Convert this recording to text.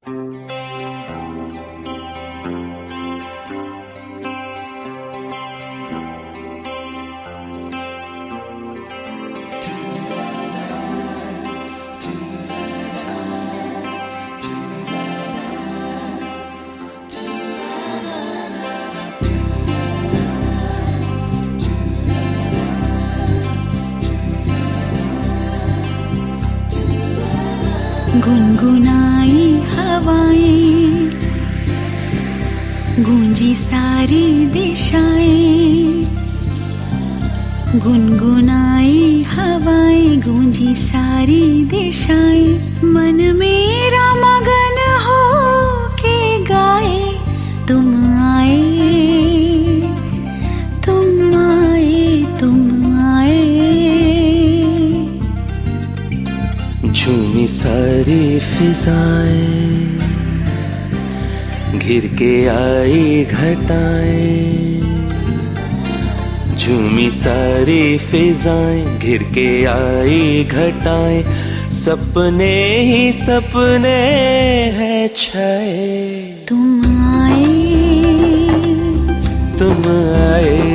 गुनगुनाई हवाएं, गूंजी सारी दिशाएं। गुनगुनाई हवाएं, गूंजी सारी दिशाएं। मन मेरा मगन हो के गाए, तुम आए, तुम आए, तुम आए। झूमी सारी फिजाएं, घिर के आई घटाएं। झूमी सारी फिजाएं, घिर के आई घटाएं। सपने ही सपने हैं छाए, तुम आए, तुम आए।